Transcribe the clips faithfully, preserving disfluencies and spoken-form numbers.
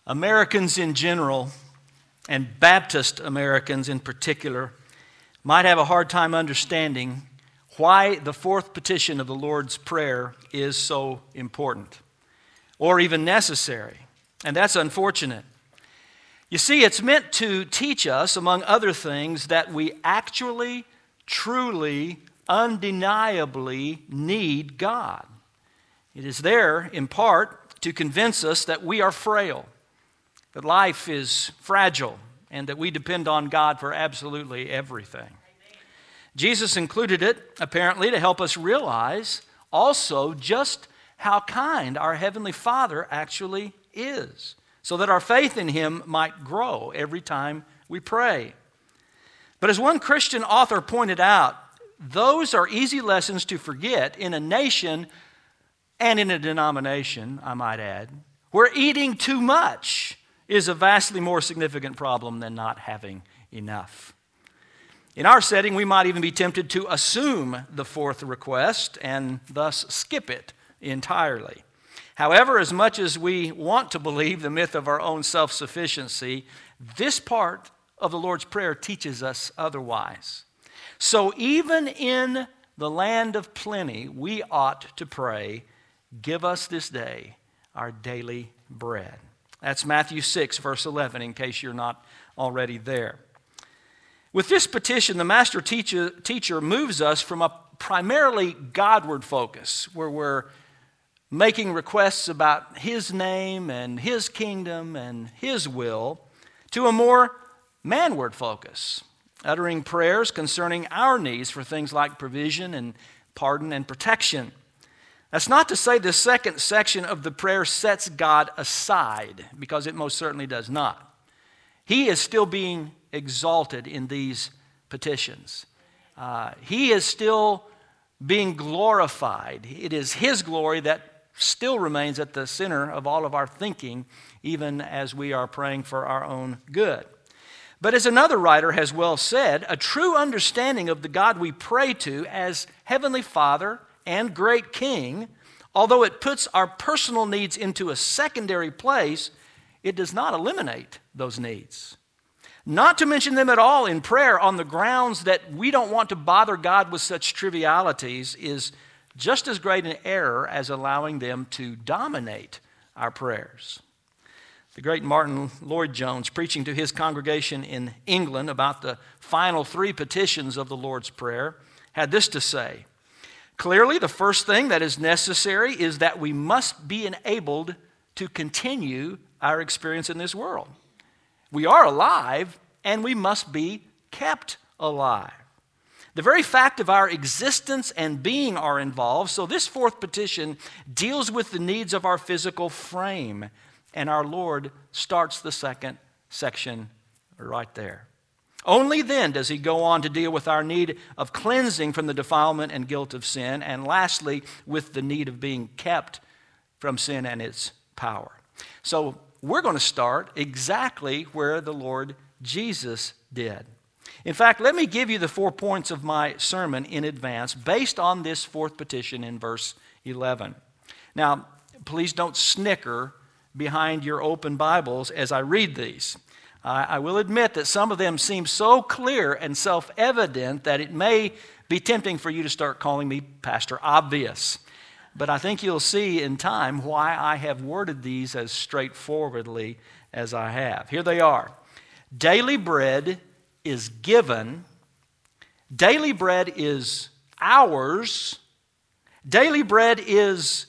Americans in general, and Baptist Americans in particular, might have a hard time understanding why the fourth petition of the Lord's Prayer is so important or even necessary. And that's unfortunate. You see, it's meant to teach us, among other things, that we actually, truly, undeniably need God. It is there, in part, to convince us that we are frail, that life is fragile, and that we depend on God for absolutely everything. Amen. Jesus included it, apparently, to help us realize also just how kind our Heavenly Father actually is, so that our faith in Him might grow every time we pray. But as one Christian author pointed out, those are easy lessons to forget in a nation and in a denomination, I might add, where eating too much is a vastly more significant problem than not having enough. In our setting, we might even be tempted to assume the fourth request and thus skip it entirely. However, as much as we want to believe the myth of our own self-sufficiency, this part of the Lord's Prayer teaches us otherwise. So even in the land of plenty, we ought to pray, "Give us this day our daily bread." That's Matthew six, verse eleven, in case you're not already there. With this petition, the master teacher, teacher moves us from a primarily Godward focus, where we're making requests about His name and His kingdom and His will, to a more manward focus, uttering prayers concerning our needs for things like provision and pardon and protection. That's not to say the second section of the prayer sets God aside, because it most certainly does not. He is still being exalted in these petitions. Uh, he is still being glorified. It is His glory that still remains at the center of all of our thinking, even as we are praying for our own good. But as another writer has well said, a true understanding of the God we pray to as Heavenly Father and great King, although it puts our personal needs into a secondary place, it does not eliminate those needs. Not to mention them at all in prayer on the grounds that we don't want to bother God with such trivialities is just as great an error as allowing them to dominate our prayers. The great Martin Lloyd-Jones, preaching to his congregation in England about the final three petitions of the Lord's Prayer, had this to say: "Clearly, the first thing that is necessary is that we must be enabled to continue our experience in this world. We are alive, and we must be kept alive. The very fact of our existence and being are involved, so this fourth petition deals with the needs of our physical frame, and our Lord starts the second section right there. Only then does He go on to deal with our need of cleansing from the defilement and guilt of sin, and lastly, with the need of being kept from sin and its power." So we're going to start exactly where the Lord Jesus did. In fact, let me give you the four points of my sermon in advance based on this fourth petition in verse eleven. Now, please don't snicker behind your open Bibles as I read these. Uh, I will admit that some of them seem so clear and self-evident that it may be tempting for you to start calling me Pastor Obvious. But I think you'll see in time why I have worded these as straightforwardly as I have. Here they are. Daily bread is given. Daily bread is ours. Daily bread is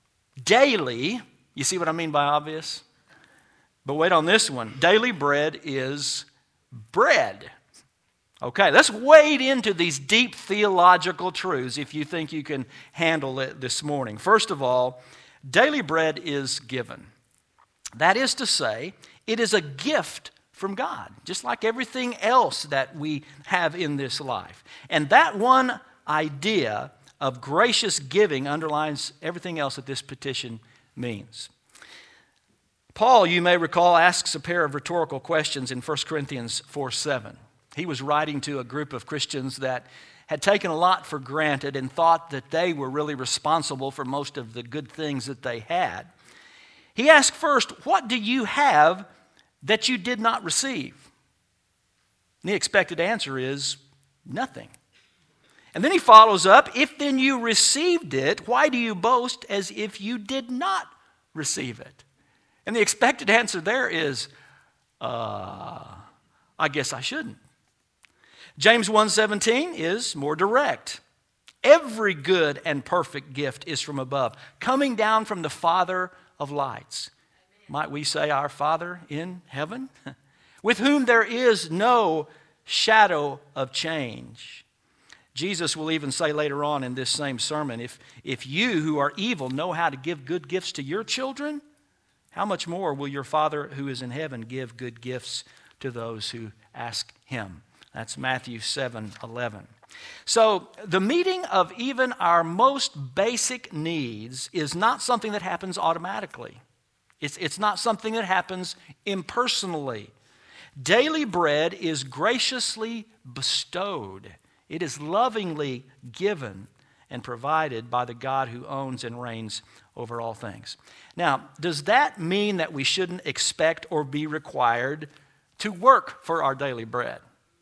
daily. You see what I mean by obvious? But wait on this one. Daily bread is bread. Okay, let's wade into these deep theological truths if you think you can handle it this morning. First of all, daily bread is given. That is to say, it is a gift from God, just like everything else that we have in this life. And that one idea of gracious giving underlines everything else that this petition means. Paul, you may recall, asks a pair of rhetorical questions in First Corinthians four seven. He was writing to a group of Christians that had taken a lot for granted and thought that they were really responsible for most of the good things that they had. He asked first, what do you have that you did not receive? And the expected answer is nothing. And then he follows up, if then you received it, why do you boast as if you did not receive it? And the expected answer there is, uh, I guess I shouldn't. James one seventeen is more direct. Every good and perfect gift is from above, coming down from the Father of lights. Might we say our Father in heaven? With whom there is no shadow of change. Jesus will even say later on in this same sermon, if, if you who are evil know how to give good gifts to your children, how much more will your Father who is in heaven give good gifts to those who ask him? That's Matthew seven eleven. So the meeting of even our most basic needs is not something that happens automatically. It's, it's not something that happens impersonally. Daily bread is graciously bestowed. It is lovingly given and provided by the God who owns and reigns over all things. Now, does that mean that we shouldn't expect or be required to work for our daily bread?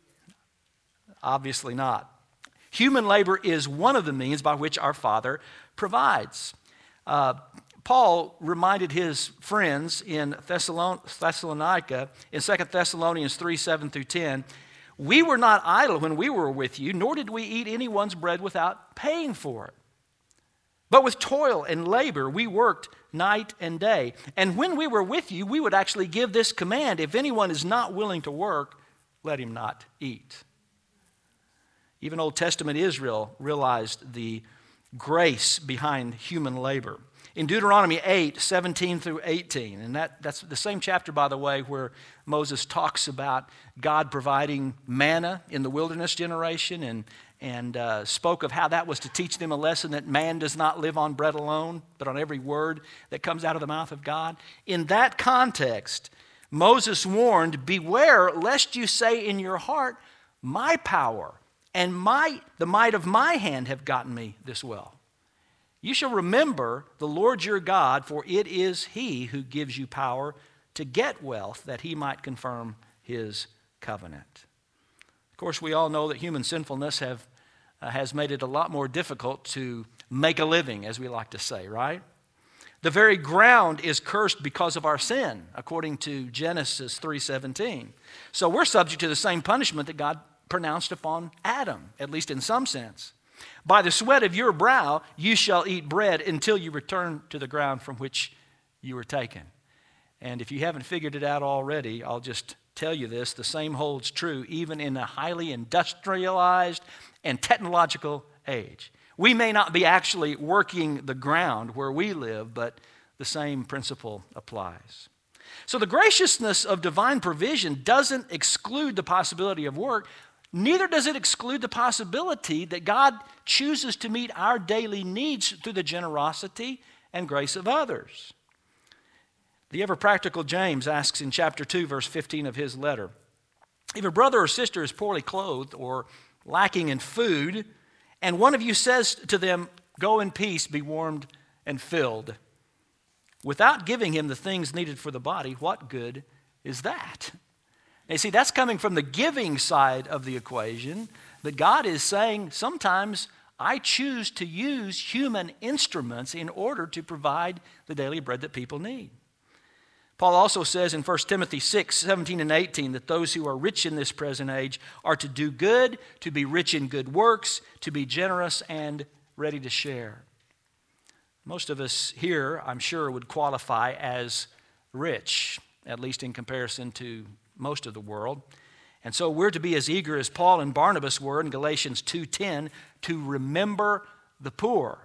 Obviously not. Human labor is one of the means by which our Father provides. Uh, Paul reminded his friends in Thessalon- Thessalonica in Second Thessalonians three, seven through ten, we were not idle when we were with you, nor did we eat anyone's bread without paying for it. But with toil and labor, we worked night and day. And when we were with you, we would actually give this command, if anyone is not willing to work, let him not eat. Even Old Testament Israel realized the grace behind human labor. In Deuteronomy eight, seventeen through eighteen, and that, that's the same chapter, by the way, where Moses talks about God providing manna in the wilderness generation and, and uh, spoke of how that was to teach them a lesson that man does not live on bread alone, but on every word that comes out of the mouth of God. In that context, Moses warned, beware lest you say in your heart, my power and my, the might of my hand have gotten me this well. You shall remember the Lord your God, for it is he who gives you power to get wealth, that he might confirm his covenant. Of course, we all know that human sinfulness have, uh, has made it a lot more difficult to make a living, as we like to say, right? The very ground is cursed because of our sin, according to Genesis three seventeen. So we're subject to the same punishment that God pronounced upon Adam, at least in some sense. By the sweat of your brow you shall eat bread until you return to the ground from which you were taken. And if you haven't figured it out already, I'll just tell you this, the same holds true even in a highly industrialized and technological age. We may not be actually working the ground where we live, but the same principle applies. So the graciousness of divine provision doesn't exclude the possibility of work. Neither does it exclude the possibility that God chooses to meet our daily needs through the generosity and grace of others. The ever-practical James asks in chapter two, verse fifteen of his letter, if a brother or sister is poorly clothed or lacking in food, and one of you says to them, go in peace, be warmed and filled, without giving him the things needed for the body, what good is that? And you see, that's coming from the giving side of the equation, but God is saying sometimes I choose to use human instruments in order to provide the daily bread that people need. Paul also says in First Timothy six, seventeen and eighteen that those who are rich in this present age are to do good, to be rich in good works, to be generous and ready to share. Most of us here, I'm sure, would qualify as rich, at least in comparison to most of the world. And so we're to be as eager as Paul and Barnabas were in Galatians two ten to remember the poor.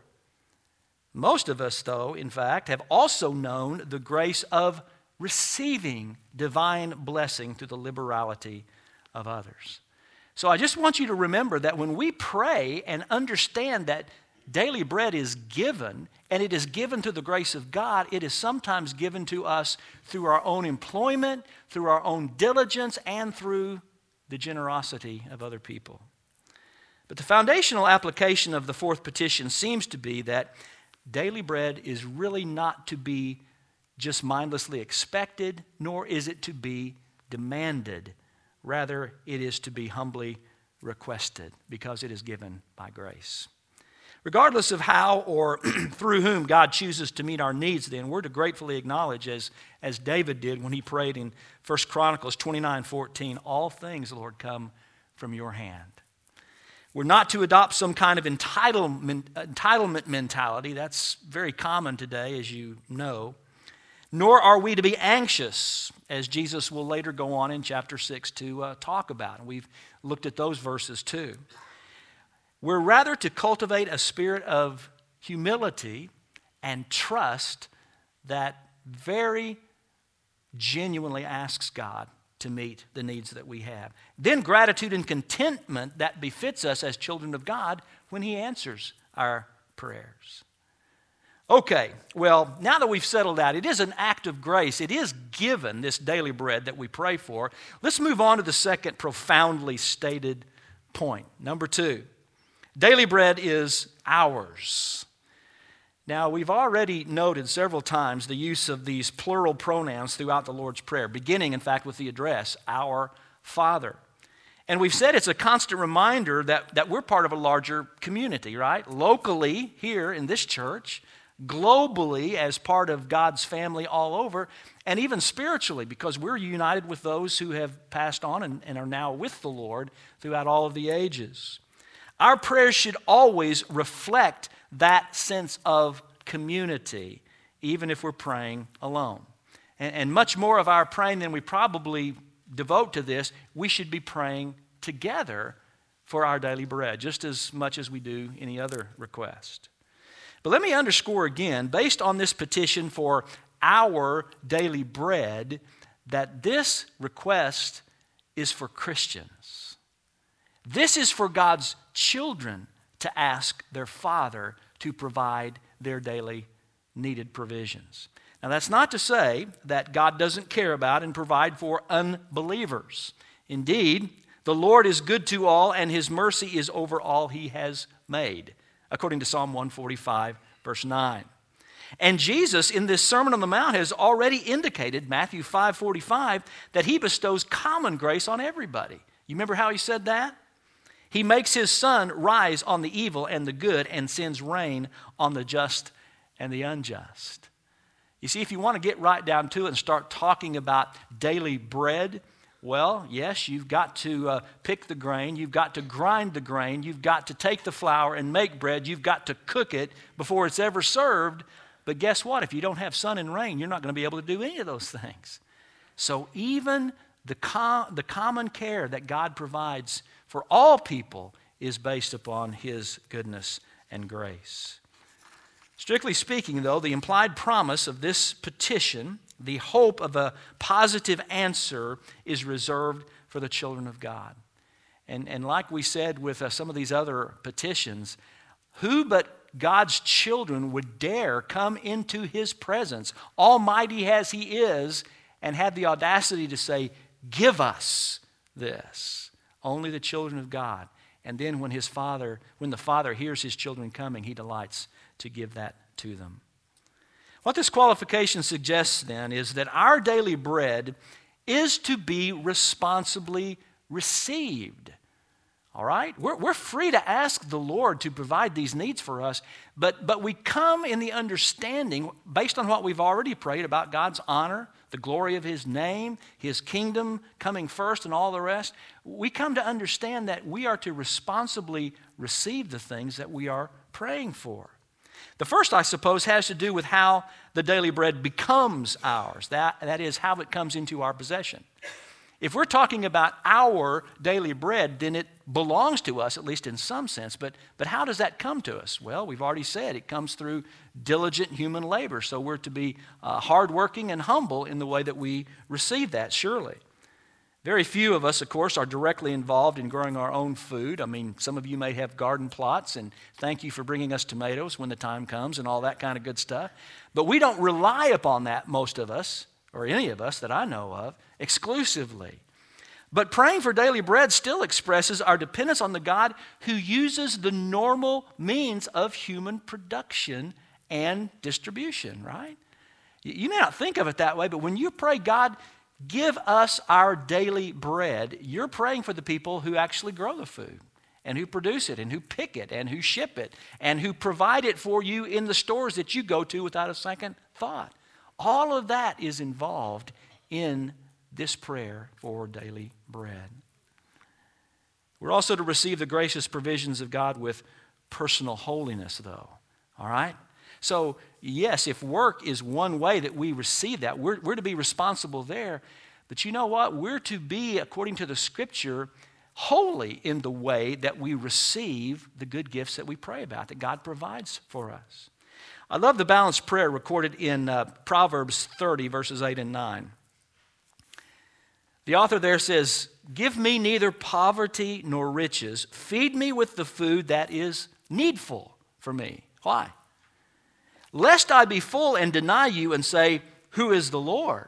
Most of us, though, in fact, have also known the grace of receiving divine blessing through the liberality of others. So I just want you to remember that when we pray and understand that daily bread is given, and it is given through the grace of God, it is sometimes given to us through our own employment, through our own diligence, and through the generosity of other people. But the foundational application of the fourth petition seems to be that daily bread is really not to be just mindlessly expected, nor is it to be demanded. Rather, it is to be humbly requested because it is given by grace. Regardless of how or through whom God chooses to meet our needs, then, we're to gratefully acknowledge, as, as David did when he prayed in First Chronicles twenty-nine fourteen, all things, Lord, come from your hand. We're not to adopt some kind of entitlement, entitlement mentality. That's very common today, as you know. Nor are we to be anxious, as Jesus will later go on in chapter six to uh, talk about. And we've looked at those verses too. We're rather to cultivate a spirit of humility and trust that very genuinely asks God to meet the needs that we have. Then gratitude and contentment that befits us as children of God when He answers our prayers. Okay, well, now that we've settled out, it is an act of grace. It is given, this daily bread that we pray for. Let's move on to the second profoundly stated point. Number two, daily bread is ours. Now, we've already noted several times the use of these plural pronouns throughout the Lord's Prayer, beginning, in fact, with the address, Our Father. And we've said it's a constant reminder that, that we're part of a larger community, right? Locally, here in this church, globally as part of God's family all over, and even spiritually because we're united with those who have passed on and, and are now with the Lord throughout all of the ages. Our prayers should always reflect that sense of community, even if we're praying alone. And, and much more of our praying than we probably devote to this, we should be praying together for our daily bread, just as much as we do any other request. But let me underscore again, based on this petition for our daily bread, that this request is for Christians. This is for God's children to ask their Father to provide their daily needed provisions. Now, that's not to say that God doesn't care about and provide for unbelievers. Indeed, the Lord is good to all, and His mercy is over all He has made, according to Psalm one forty-five, verse nine. And Jesus, in this Sermon on the Mount, has already indicated, Matthew five forty-five, that He bestows common grace on everybody. You remember how He said that? He makes His sun rise on the evil and the good and sends rain on the just and the unjust. You see, if you want to get right down to it and start talking about daily bread, well, yes, you've got to uh, pick the grain, you've got to grind the grain, you've got to take the flour and make bread, you've got to cook it before it's ever served. But guess what? If you don't have sun and rain, you're not going to be able to do any of those things. So even the, com- the common care that God provides for all people is based upon His goodness and grace. Strictly speaking, though, the implied promise of this petition, the hope of a positive answer, is reserved for the children of God. And, and like we said with uh, some of these other petitions, who but God's children would dare come into His presence, almighty as He is, and have the audacity to say, "Give us this"? Only the children of God. And then when his father, when the Father hears His children coming, He delights to give that to them. What this qualification suggests then is that our daily bread is to be responsibly received. All right? We're, we're free to ask the Lord to provide these needs for us, but, but we come in the understanding, based on what we've already prayed about God's honor, the glory of His name, His kingdom coming first and all the rest, we come to understand that we are to responsibly receive the things that we are praying for. The first, I suppose, has to do with how the daily bread becomes ours. That, that is, how it comes into our possession. If we're talking about our daily bread, then it belongs to us, at least in some sense. But, but how does that come to us? Well, we've already said it comes through diligent human labor. So we're to be uh, hardworking and humble in the way that we receive that, surely. Very few of us, of course, are directly involved in growing our own food. I mean, some of you may have garden plots, and thank you for bringing us tomatoes when the time comes and all that kind of good stuff. But we don't rely upon that, most of us, or any of us that I know of, exclusively. But praying for daily bread still expresses our dependence on the God who uses the normal means of human production and distribution, right? You may not think of it that way, but when you pray, God, give us our daily bread, you're praying for the people who actually grow the food and who produce it and who pick it and who ship it and who provide it for you in the stores that you go to without a second thought. All of that is involved in this prayer for daily bread. We're also to receive the gracious provisions of God with personal holiness, though. All right? So, yes, if work is one way that we receive that, we're, we're to be responsible there. But you know what? We're to be, according to the Scripture, holy in the way that we receive the good gifts that we pray about, that God provides for us. I love the balanced prayer recorded in uh, Proverbs thirty, verses eight and nine. The author there says, "Give me neither poverty nor riches. Feed me with the food that is needful for me." Why? "Lest I be full and deny you and say, 'Who is the Lord?'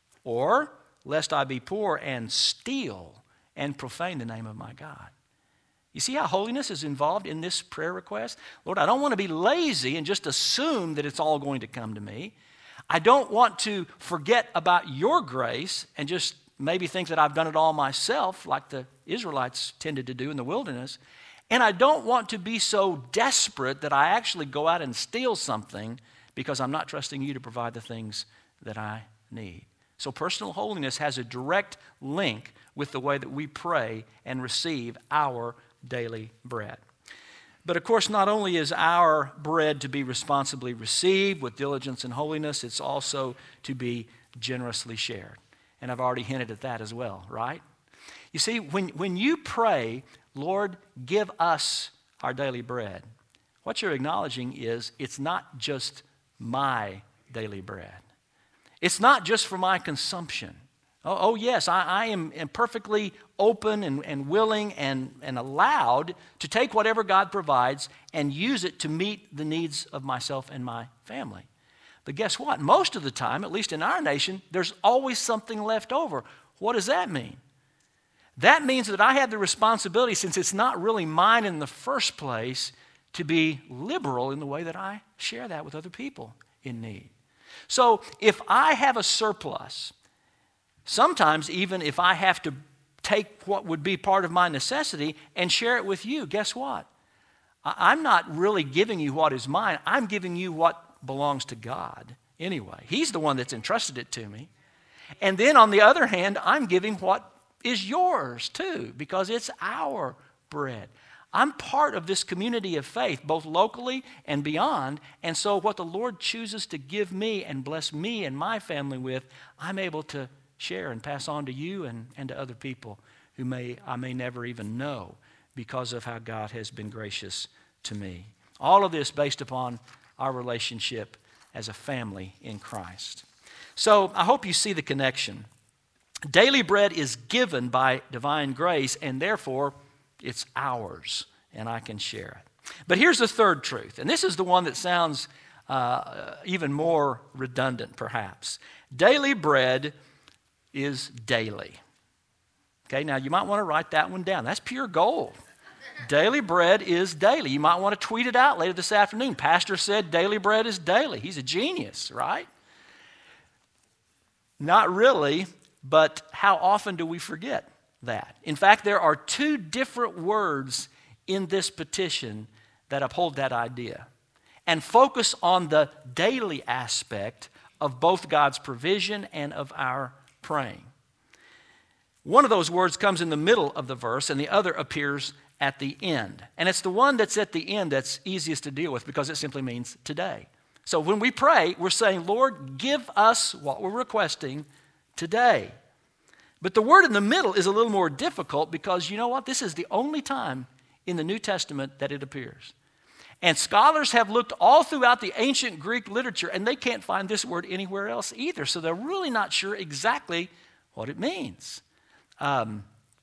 Or lest I be poor and steal and profane the name of my God." You see how holiness is involved in this prayer request? Lord, I don't want to be lazy and just assume that it's all going to come to me. I don't want to forget about your grace and just maybe think that I've done it all myself, like the Israelites tended to do in the wilderness. And I don't want to be so desperate that I actually go out and steal something because I'm not trusting you to provide the things that I need. So personal holiness has a direct link with the way that we pray and receive our daily bread. But of course, not only is our bread to be responsibly received with diligence and holiness, it's also to be generously shared. And I've already hinted at that as well, right? You see, when, when you pray, "Lord, give us our daily bread," what you're acknowledging is it's not just my daily bread. It's not just for my consumption. Oh, oh yes, I, I am, am perfectly open and, and willing and, and allowed to take whatever God provides and use it to meet the needs of myself and my family. But guess what? Most of the time, at least in our nation, there's always something left over. What does that mean? That means that I have the responsibility, since it's not really mine in the first place, to be liberal in the way that I share that with other people in need. So if I have a surplus, sometimes even if I have to take what would be part of my necessity and share it with you, guess what? I'm not really giving you what is mine. I'm giving you what belongs to God anyway. He's the one that's entrusted it to me. And then on the other hand, I'm giving what is yours too, because it's our bread. I'm part of this community of faith, both locally and beyond. And so what the Lord chooses to give me and bless me and my family with, I'm able to share and pass on to you and, and to other people who may I may never even know because of how God has been gracious to me. All of this based upon our relationship as a family in Christ. So I hope you see the connection. Daily bread is given by divine grace, and therefore it's ours, and I can share it. But here's the third truth, and this is the one that sounds uh, even more redundant, perhaps. Daily bread is daily. Okay, now you might want to write that one down. That's pure gold. Daily bread is daily. You might want to tweet it out later this afternoon. Pastor said daily bread is daily. He's a genius, right? Not really, but how often do we forget that? In fact, there are two different words in this petition that uphold that idea and focus on the daily aspect of both God's provision and of our praying. One of those words comes in the middle of the verse, and the other appears at the end. And it's the one that's at the end that's easiest to deal with because it simply means today. So when we pray, we're saying, Lord, give us what we're requesting today. But the word in the middle is a little more difficult because you know what? This is the only time in the New Testament that it appears. And scholars have looked all throughout the ancient Greek literature and they can't find this word anywhere else either. So they're really not sure exactly what it means. Um,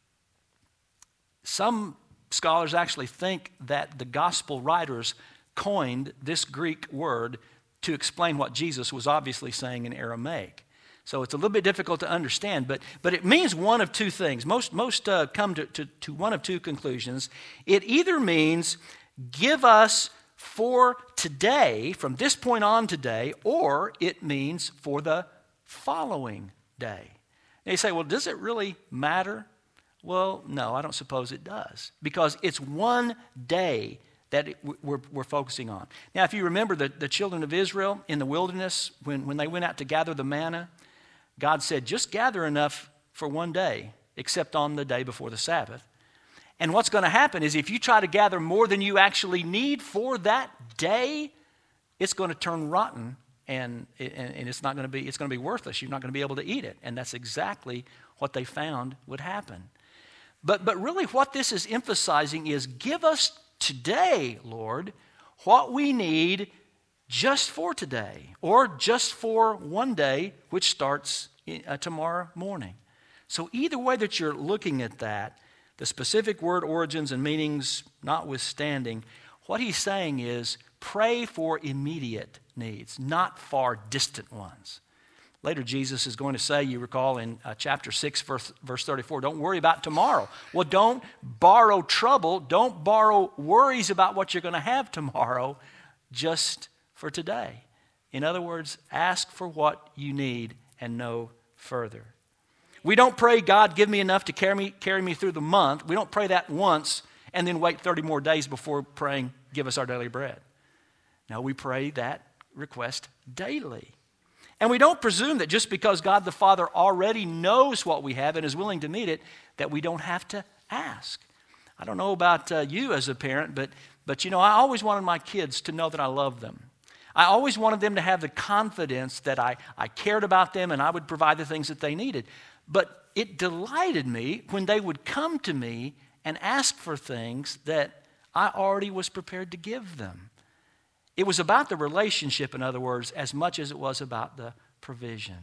some scholars actually think that the gospel writers coined this Greek word to explain what Jesus was obviously saying in Aramaic. So it's a little bit difficult to understand, but, but it means one of two things. Most, most uh, come to, to, to one of two conclusions. It either means give us for today, from this point on today, or it means for the following day. And you say, well, does it really matter? Well, no, I don't suppose it does, because it's one day that it, we're, we're focusing on. Now, if you remember the, the children of Israel in the wilderness, when, when they went out to gather the manna, God said, just gather enough for one day, except on the day before the Sabbath. And what's going to happen is if you try to gather more than you actually need for that day, it's going to turn rotten, and, and, and it's not going to be, it's going to be worthless. You're not going to be able to eat it. And that's exactly what they found would happen. But, but really what this is emphasizing is, give us today, Lord, what we need just for today, or just for one day, which starts uh, tomorrow morning. So either way that you're looking at that, the specific word origins and meanings notwithstanding, what he's saying is pray for immediate needs, not far distant ones. Later, Jesus is going to say, you recall in uh, chapter six, verse, verse thirty-four, don't worry about tomorrow. Well, don't borrow trouble. Don't borrow worries about what you're going to have tomorrow, just for today. In other words, ask for what you need and no further. We don't pray, God, give me enough to carry me, carry me through the month. We don't pray that once and then wait thirty more days before praying, give us our daily bread. No, we pray that request daily. And we don't presume that just because God the Father already knows what we have and is willing to meet it, that we don't have to ask. I don't know about uh, you as a parent, but, but you know, I always wanted my kids to know that I love them. I always wanted them to have the confidence that I, I cared about them and I would provide the things that they needed. But it delighted me when they would come to me and ask for things that I already was prepared to give them. It was about the relationship, in other words, as much as it was about the provision.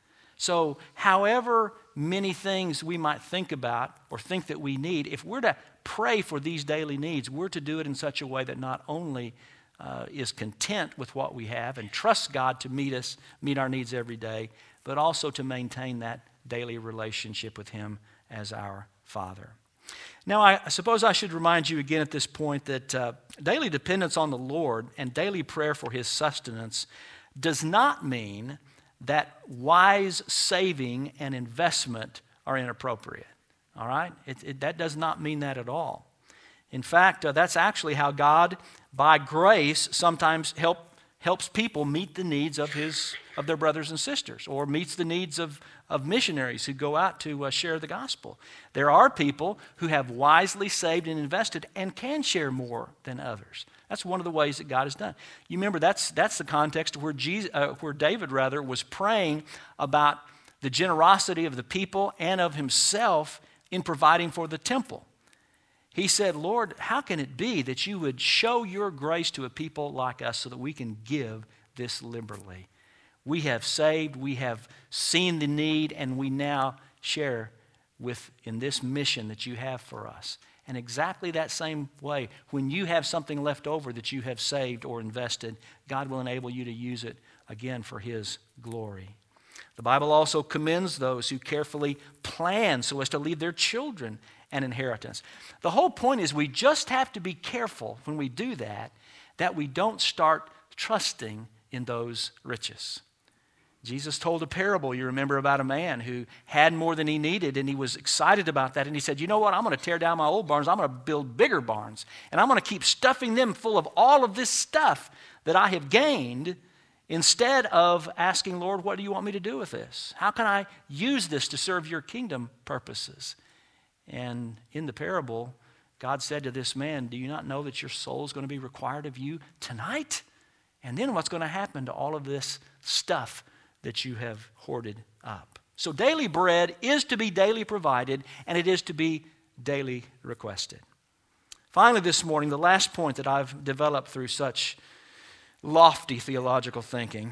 So however many things we might think about or think that we need, if we're to pray for these daily needs, we're to do it in such a way that not only uh, is content with what we have and trust God to meet us, meet our needs every day, but also to maintain that daily relationship with Him as our Father. Now, I suppose I should remind you again at this point that uh, daily dependence on the Lord and daily prayer for His sustenance does not mean that wise saving and investment are inappropriate. All right? It, it, that does not mean that at all. In fact, uh, that's actually how God, by grace, sometimes help, helps people meet the needs of his of their brothers and sisters, or meets the needs of, of missionaries who go out to uh, share the gospel. There are people who have wisely saved and invested and can share more than others. That's one of the ways that God has done. You remember that's that's the context where Jesus, uh, where David rather was praying about the generosity of the people and of himself in providing for the temple. He said, Lord, how can it be that you would show your grace to a people like us so that we can give this liberally? We have saved, we have seen the need, and we now share with in this mission that you have for us. And exactly that same way, when you have something left over that you have saved or invested, God will enable you to use it again for His glory. The Bible also commends those who carefully plan so as to leave their children an inheritance. The whole point is we just have to be careful when we do that, that we don't start trusting in those riches. Jesus told a parable, you remember, about a man who had more than he needed, and he was excited about that. And he said, you know what, I'm going to tear down my old barns. I'm going to build bigger barns. And I'm going to keep stuffing them full of all of this stuff that I have gained, instead of asking, Lord, what do you want me to do with this? How can I use this to serve your kingdom purposes? And in the parable, God said to this man, do you not know that your soul is going to be required of you tonight? And then what's going to happen to all of this stuff that you have hoarded up? So daily bread is to be daily provided, and it is to be daily requested. Finally this morning, the last point that I've developed through such lofty theological thinking,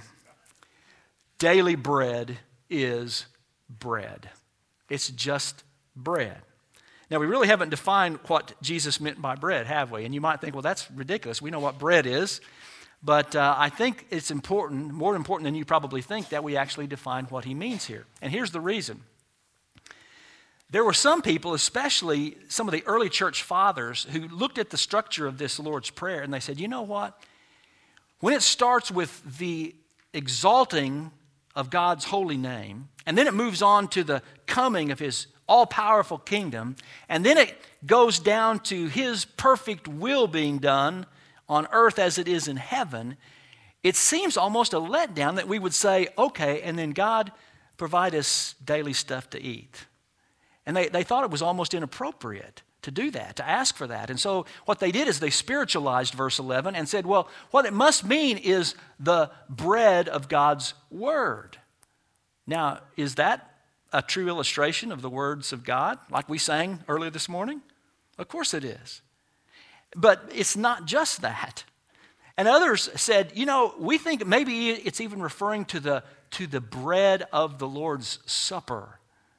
daily bread is bread. It's just bread. Now, we really haven't defined what Jesus meant by bread, have we? And you might think, well, that's ridiculous. We know what bread is. But uh, I think it's important, more important than you probably think, that we actually define what he means here. And here's the reason. There were some people, especially some of the early church fathers, who looked at the structure of this Lord's Prayer and they said, you know what? When it starts with the exalting of God's holy name, and then it moves on to the coming of his all-powerful kingdom, and then it goes down to his perfect will being done on earth as it is in heaven, it seems almost a letdown that we would say, okay, and then God provide us daily stuff to eat. And they, they thought it was almost inappropriate to do that, to ask for that. And so what they did is they spiritualized verse eleven and said, well, what it must mean is the bread of God's word. Now, is that a true illustration of the words of God, like we sang earlier this morning? Of course it is. But it's not just that. And others said, you know, we think maybe it's even referring to the, to the bread of the Lord's Supper.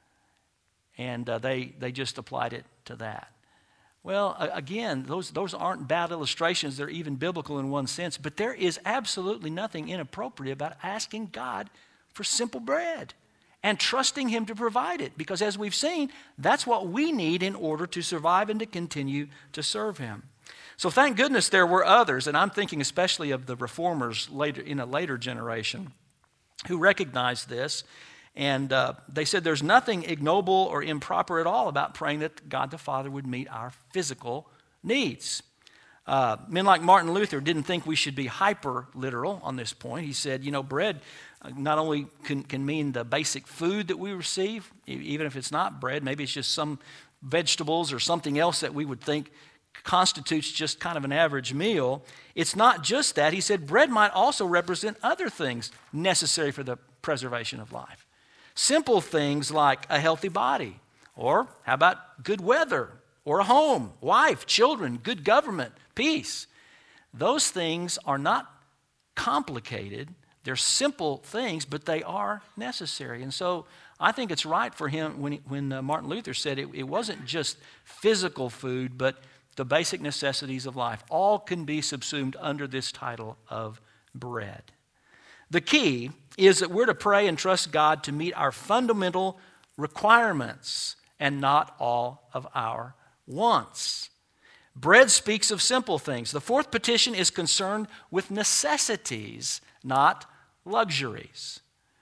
And uh, they, they just applied it to that. Well, again, those, those aren't bad illustrations. They're even biblical in one sense. But there is absolutely nothing inappropriate about asking God for simple bread and trusting him to provide it. Because as we've seen, that's what we need in order to survive and to continue to serve him. So thank goodness there were others, and I'm thinking especially of the reformers later in a later generation who recognized this. And uh, they said there's nothing ignoble or improper at all about praying that God the Father would meet our physical needs. Uh, men like Martin Luther didn't think we should be hyper-literal on this point. He said, you know, bread uh, not only can, can mean the basic food that we receive, e- even if it's not bread, maybe it's just some vegetables or something else that we would think constitutes just kind of an average meal. It's not just that. He said bread might also represent other things necessary for the preservation of life. Simple things like a healthy body, or how about good weather, or a home, wife, children, good government, peace. Those things are not complicated. They're simple things, but they are necessary. And so I think it's right for him when, he, when uh, Martin Luther said it, it wasn't just physical food, but the basic necessities of life. All can be subsumed under this title of bread. The key is that we're to pray and trust God to meet our fundamental requirements and not all of our wants. Bread speaks of simple things. The fourth petition is concerned with necessities, not luxuries.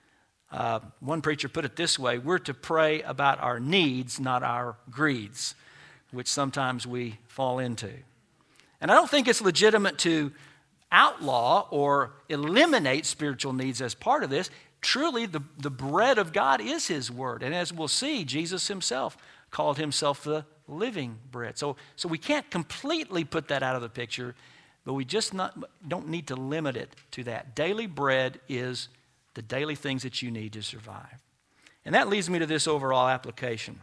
Uh, one preacher put it this way: we're to pray about our needs, not our greeds, which sometimes we fall into. And I don't think it's legitimate to outlaw or eliminate spiritual needs as part of this. Truly, the, the bread of God is his word. And as we'll see, Jesus himself called himself the living bread. So, so we can't completely put that out of the picture, but we just not, don't need to limit it to that. Daily bread is the daily things that you need to survive. And that leads me to this overall application.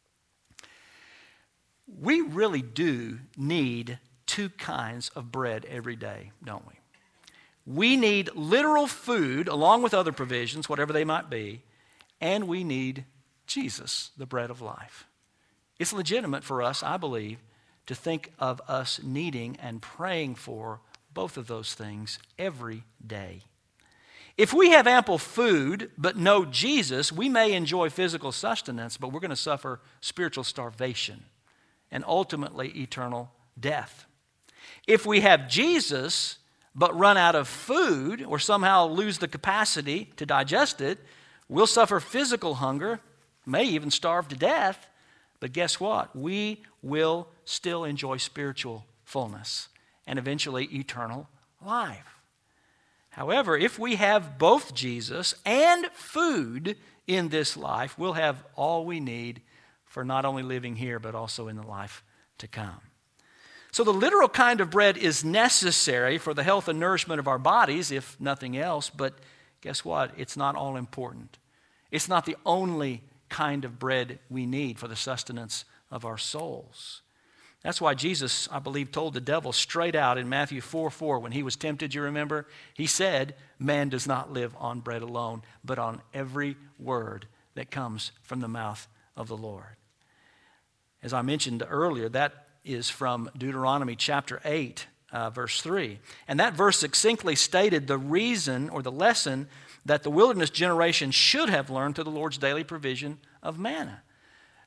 We really do need two kinds of bread every day, don't we? We need literal food along with other provisions, whatever they might be, and we need Jesus, the bread of life. It's legitimate for us, I believe, to think of us needing and praying for both of those things every day. If we have ample food but no Jesus, we may enjoy physical sustenance, but we're going to suffer spiritual starvation and ultimately eternal death. If we have Jesus but run out of food or somehow lose the capacity to digest it, we'll suffer physical hunger, may even starve to death, but guess what? We will still enjoy spiritual fullness and eventually eternal life. However, if we have both Jesus and food in this life, we'll have all we need for not only living here, but also in the life to come. So the literal kind of bread is necessary for the health and nourishment of our bodies, if nothing else, but guess what? It's not all important. It's not the only kind of bread we need for the sustenance of our souls. That's why Jesus, I believe, told the devil straight out in Matthew four four, when he was tempted, you remember? He said, man does not live on bread alone, but on every word that comes from the mouth of the Lord. As I mentioned earlier, that is from Deuteronomy chapter eight, uh, verse three. And that verse succinctly stated the reason or the lesson that the wilderness generation should have learned through the Lord's daily provision of manna.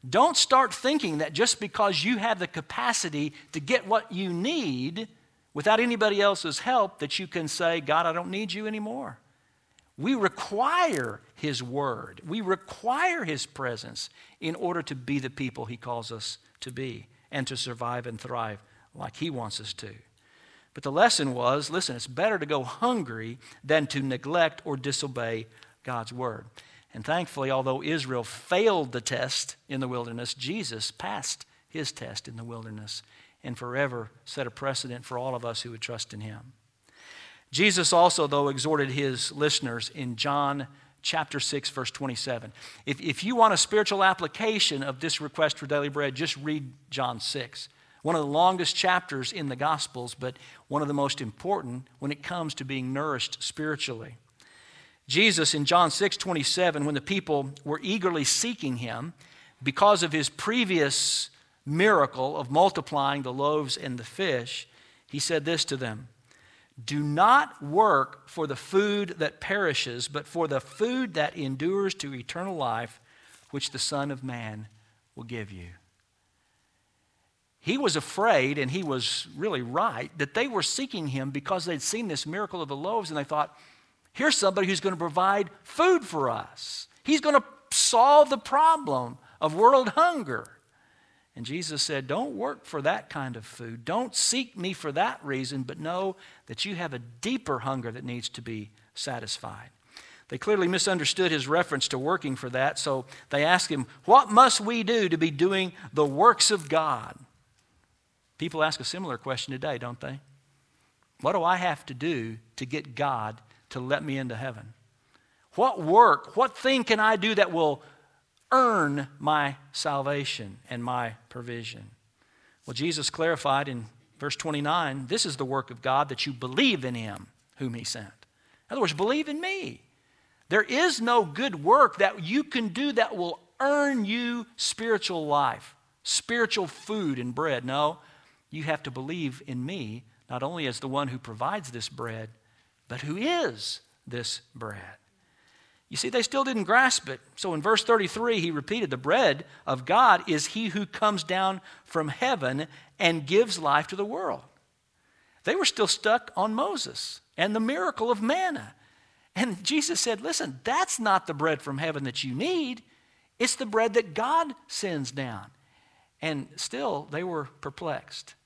Don't start thinking that just because you have the capacity to get what you need without anybody else's help that you can say, God, I don't need you anymore. We require His Word. We require His presence in order to be the people He calls us to be and to survive and thrive like He wants us to. But the lesson was, listen, it's better to go hungry than to neglect or disobey God's Word. And thankfully, although Israel failed the test in the wilderness, Jesus passed His test in the wilderness and forever set a precedent for all of us who would trust in Him. Jesus also, though, exhorted His listeners in John chapter six, verse twenty-seven. If, if you want a spiritual application of this request for daily bread, just read John six. One of the longest chapters in the Gospels, but one of the most important when it comes to being nourished spiritually. Jesus in John six twenty-seven, when the people were eagerly seeking Him because of His previous miracle of multiplying the loaves and the fish, He said this to them, "Do not work for the food that perishes, but for the food that endures to eternal life, which the Son of Man will give you." He was afraid, and he was really right, that they were seeking Him because they'd seen this miracle of the loaves, and they thought, here's somebody who's going to provide food for us. He's going to solve the problem of world hunger. And Jesus said, don't work for that kind of food. Don't seek me for that reason, but know that you have a deeper hunger that needs to be satisfied. They clearly misunderstood His reference to working for that, so they asked Him, what must we do to be doing the works of God? People ask a similar question today, don't they? What do I have to do to get God to let me into heaven? What work, what thing can I do that will earn my salvation and my provision? Well, Jesus clarified in verse twenty-nine, this is the work of God, that you believe in Him whom He sent. In other words, believe in me. There is no good work that you can do that will earn you spiritual life, spiritual food and bread. No, you have to believe in me, not only as the one who provides this bread, but who is this bread. You see, they still didn't grasp it. So in verse thirty-three, He repeated, the bread of God is He who comes down from heaven and gives life to the world. They were still stuck on Moses and the miracle of manna. And Jesus said, listen, that's not the bread from heaven that you need. It's the bread that God sends down. And still, they were perplexed.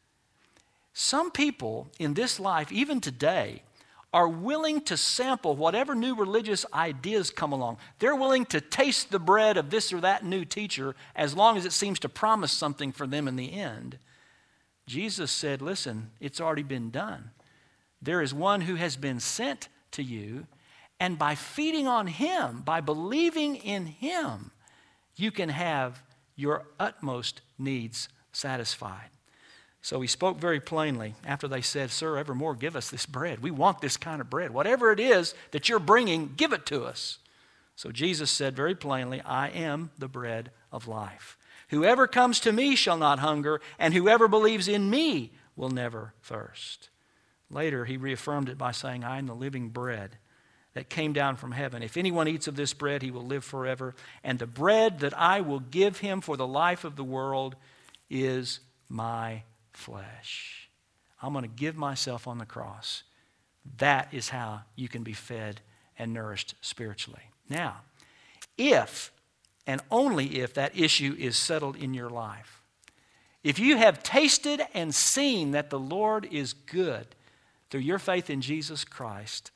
Some people in this life, even today, are willing to sample whatever new religious ideas come along. They're willing to taste the bread of this or that new teacher as long as it seems to promise something for them in the end. Jesus said, listen, it's already been done. There is one who has been sent to you, and by feeding on Him, by believing in Him, you can have your utmost needs satisfied. So He spoke very plainly after they said, sir, evermore give us this bread. We want this kind of bread. Whatever it is that you're bringing, give it to us. So Jesus said very plainly, I am the bread of life. Whoever comes to me shall not hunger, and whoever believes in me will never thirst. Later, He reaffirmed it by saying, I am the living bread that came down from heaven. If anyone eats of this bread, he will live forever. And the bread that I will give him for the life of the world is my flesh. I'm going to give myself on the cross. That is how you can be fed and nourished spiritually. Now, if and only if that issue is settled in your life, if you have tasted and seen that the Lord is good through your faith in Jesus Christ,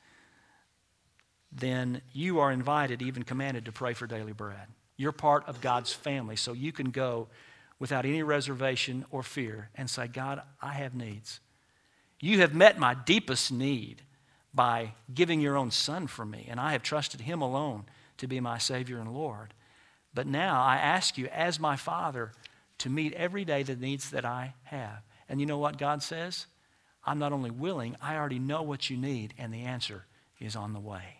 then you are invited, even commanded, to pray for daily bread. You're part of God's family, so you can go without any reservation or fear and say, God, I have needs. You have met my deepest need by giving your own Son for me, and I have trusted Him alone to be my Savior and Lord. But now I ask you, as my Father, to meet every day the needs that I have. And you know what God says? I'm not only willing, I already know what you need, and the answer is on the way.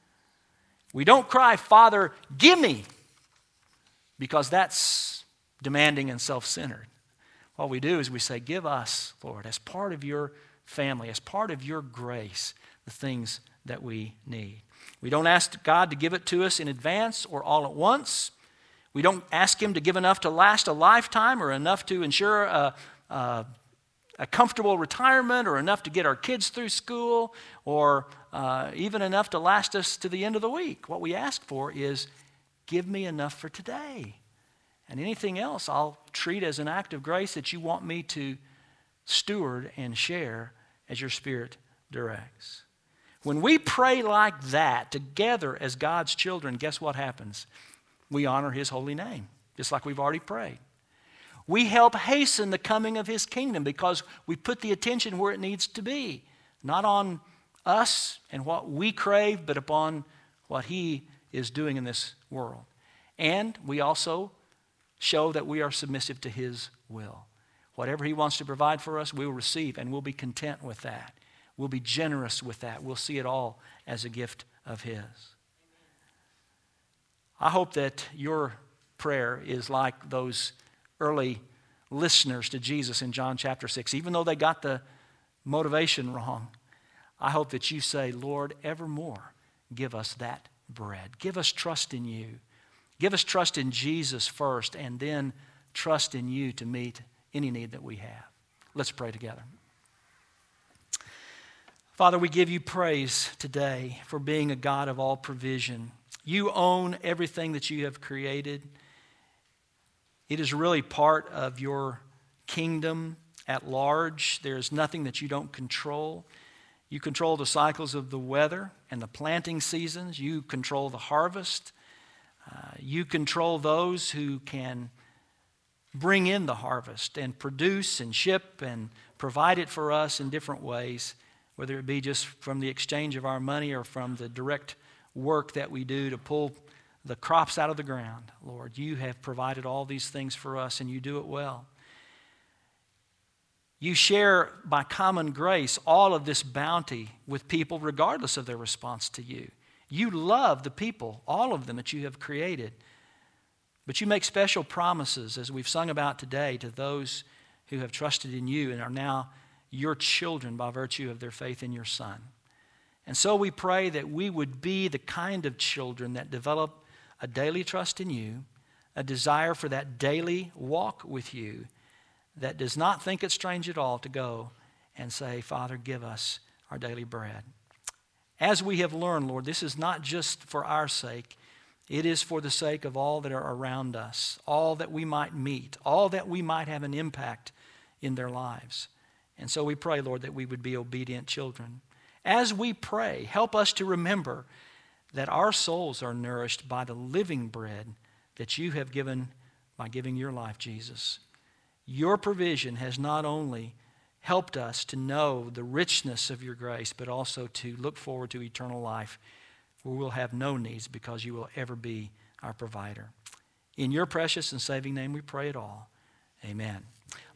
We don't cry, Father, give me, because that's demanding and self-centered. What we do is we say, give us, Lord, as part of your family, as part of your grace, the things that we need. We don't ask God to give it to us in advance or all at once. We don't ask Him to give enough to last a lifetime or enough to ensure a, a, a comfortable retirement or enough to get our kids through school or uh, even enough to last us to the end of the week. What we ask for is, give me enough for today. And anything else I'll treat as an act of grace that you want me to steward and share as your Spirit directs. When we pray like that together as God's children, guess what happens? We honor His holy name, just like we've already prayed. We help hasten the coming of His kingdom because we put the attention where it needs to be, not on us and what we crave, but upon what He is doing in this world. And we also show that we are submissive to His will. Whatever He wants to provide for us, we will receive, and we'll be content with that. We'll be generous with that. We'll see it all as a gift of His. I hope that your prayer is like those early listeners to Jesus in John chapter six. Even though they got the motivation wrong, I hope that you say, Lord, evermore give us that bread. Give us trust in You. Give us trust in Jesus first, and then trust in You to meet any need that we have. Let's pray together. Father, we give You praise today for being a God of all provision. You own everything that You have created. It is really part of Your kingdom at large. There is nothing that You don't control. You control the cycles of the weather and the planting seasons. You control the harvest. Uh, you control those who can bring in the harvest and produce and ship and provide it for us in different ways, whether it be just from the exchange of our money or from the direct work that we do to pull the crops out of the ground. Lord, You have provided all these things for us, and You do it well. You share by common grace all of this bounty with people regardless of their response to You. You love the people, all of them that You have created. But You make special promises, as we've sung about today, to those who have trusted in You and are now Your children by virtue of their faith in Your Son. And so we pray that we would be the kind of children that develop a daily trust in You, a desire for that daily walk with You, that does not think it strange at all to go and say, Father, give us our daily bread. As we have learned, Lord, this is not just for our sake. It is for the sake of all that are around us, all that we might meet, all that we might have an impact in their lives. And so we pray, Lord, that we would be obedient children. As we pray, help us to remember that our souls are nourished by the living bread that You have given by giving Your life, Jesus. Your provision has not only helped us to know the richness of Your grace, but also to look forward to eternal life where we'll have no needs because You will ever be our provider. In Your precious and saving name we pray it all. Amen.